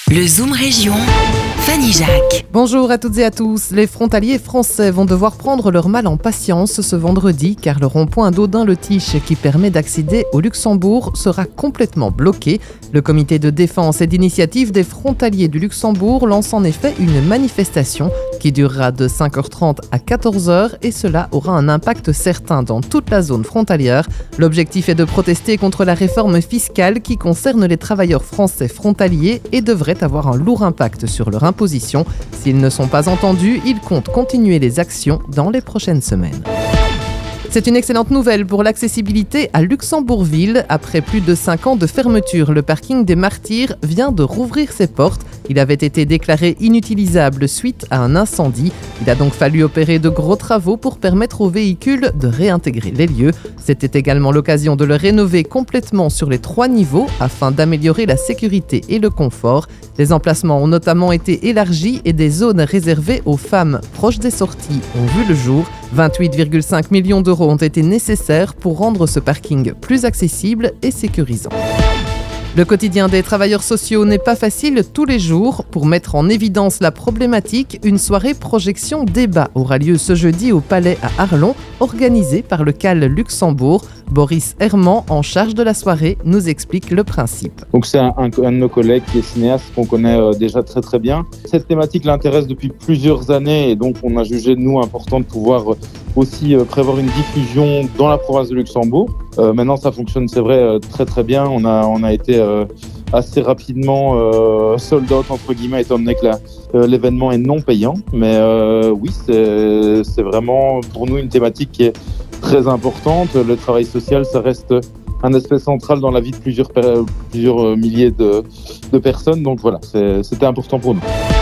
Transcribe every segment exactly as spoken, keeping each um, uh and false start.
Le Zoom Région, Fanny Jacques. Bonjour à toutes et à tous. Les frontaliers français vont devoir prendre leur mal en patience ce vendredi car le rond-point d'Audun-le-Tiche qui permet d'accéder au Luxembourg sera complètement bloqué. Le comité de défense et d'initiative des frontaliers du Luxembourg lance en effet une manifestation qui durera de cinq heures trente à quatorze heures et cela aura un impact certain dans toute la zone frontalière. L'objectif est de protester contre la réforme fiscale qui concerne les travailleurs français frontaliers et devrait avoir un lourd impact sur leur imposition. S'ils ne sont pas entendus, ils comptent continuer les actions dans les prochaines semaines. C'est une excellente nouvelle pour l'accessibilité à Luxembourgville. Après plus de cinq ans de fermeture, le parking des Martyrs vient de rouvrir ses portes. Il avait été déclaré inutilisable suite à un incendie. Il a donc fallu opérer de gros travaux pour permettre aux véhicules de réintégrer les lieux. C'était également l'occasion de le rénover complètement sur les trois niveaux afin d'améliorer la sécurité et le confort. Les emplacements ont notamment été élargis et des zones réservées aux femmes proches des sorties ont vu le jour. vingt-huit virgule cinq millions d'euros ont été nécessaires pour rendre ce parking plus accessible et sécurisant. Le quotidien des travailleurs sociaux n'est pas facile tous les jours. Pour mettre en évidence la problématique, une soirée projection débat aura lieu ce jeudi au Palais à Arlon, organisée par le C A L Luxembourg. Boris Herman, en charge de la soirée, nous explique le principe. Donc c'est un, un, un de nos collègues qui est cinéaste qu'on connaît euh, déjà très très bien. Cette thématique l'intéresse depuis plusieurs années et donc on a jugé nous important de pouvoir euh, aussi euh, prévoir une diffusion dans la province de Luxembourg. Euh, maintenant ça fonctionne, c'est vrai, euh, très très bien. On a, on a été euh, assez rapidement euh, sold out entre guillemets étant donné que la, euh, l'événement est non payant. Mais euh, oui, c'est, c'est vraiment pour nous une thématique qui est très importante. Le travail social, ça reste un aspect central dans la vie de plusieurs, plusieurs milliers de, de personnes. Donc voilà, c'est, c'était important pour nous.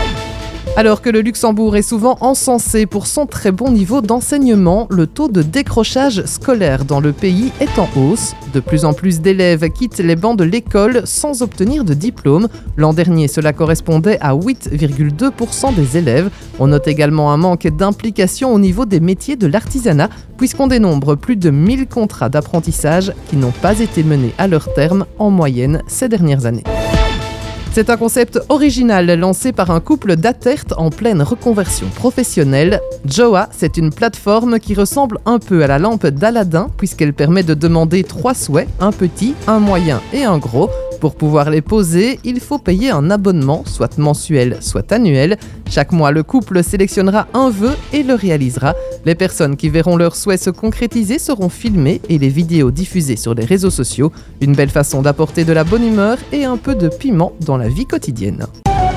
Alors que le Luxembourg est souvent encensé pour son très bon niveau d'enseignement, le taux de décrochage scolaire dans le pays est en hausse. De plus en plus d'élèves quittent les bancs de l'école sans obtenir de diplôme. L'an dernier, cela correspondait à huit virgule deux pour cent des élèves. On note également un manque d'implication au niveau des métiers de l'artisanat, puisqu'on dénombre plus de mille contrats d'apprentissage qui n'ont pas été menés à leur terme en moyenne ces dernières années. C'est un concept original lancé par un couple d'Atert en pleine reconversion professionnelle. Joa, c'est une plateforme qui ressemble un peu à la lampe d'Aladin puisqu'elle permet de demander trois souhaits, un petit, un moyen et un gros. Pour pouvoir les poser, il faut payer un abonnement, soit mensuel, soit annuel. Chaque mois, le couple sélectionnera un vœu et le réalisera. Les personnes qui verront leurs souhaits se concrétiser seront filmées et les vidéos diffusées sur les réseaux sociaux. Une belle façon d'apporter de la bonne humeur et un peu de piment dans la vie quotidienne.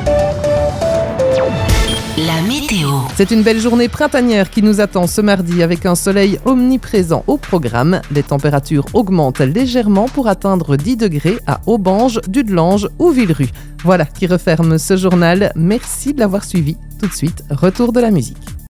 La météo. C'est une belle journée printanière qui nous attend ce mardi avec un soleil omniprésent au programme. Les températures augmentent légèrement pour atteindre dix degrés à Aubange, Dudelange ou Villerue. Voilà qui referme ce journal. Merci de l'avoir suivi. Tout de suite, retour de la musique.